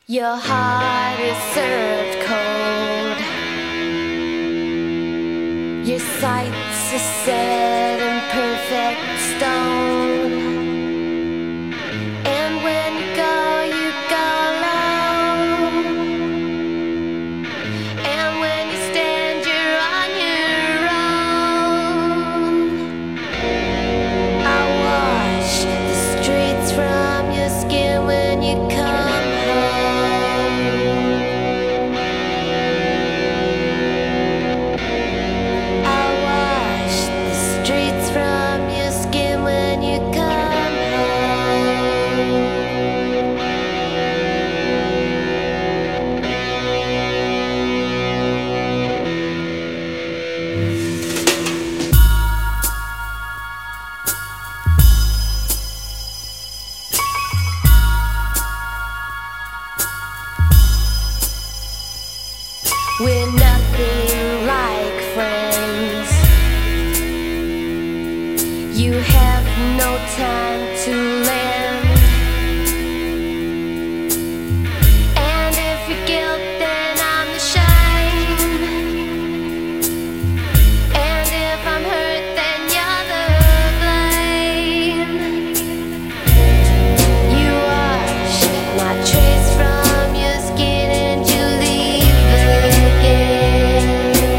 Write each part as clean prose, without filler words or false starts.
Your heart is served cold. Your sights are set in perfect stone. And when you go alone. And when you stand, you're on your own. I wash the streets from your skin when you come home. I wash the streets from your skin when you come home. We're nothing like friends. You have no time to lend. And if you're guilt, then I'm the shine. And if I'm hurt, then you're the blame. You wash my trace from your skin and you leave again.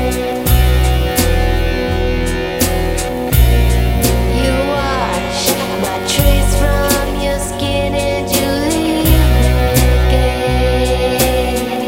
You wash my trace from your skin and you leave again.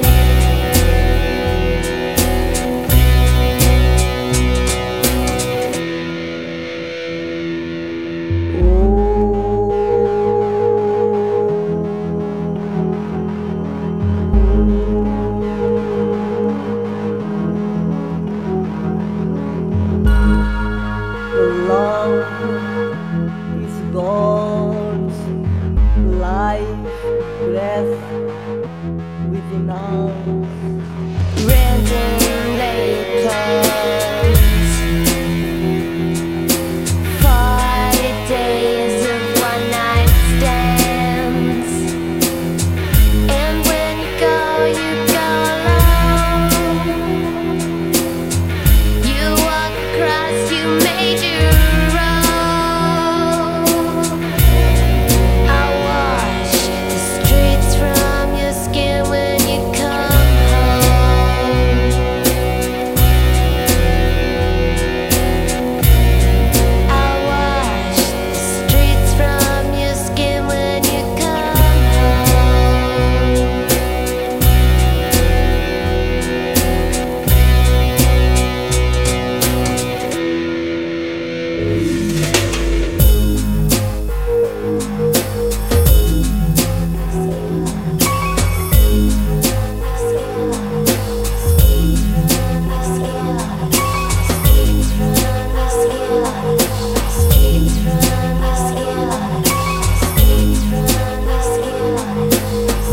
Love is God's life breath within us. Random laid plans. 40 days of one-night stands. And when you go alone. You walk across, you made your own. I wash the streets from your skin when you come home. I wash the streets from your skin when you come home.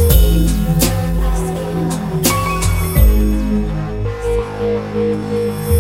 Streets from the sky.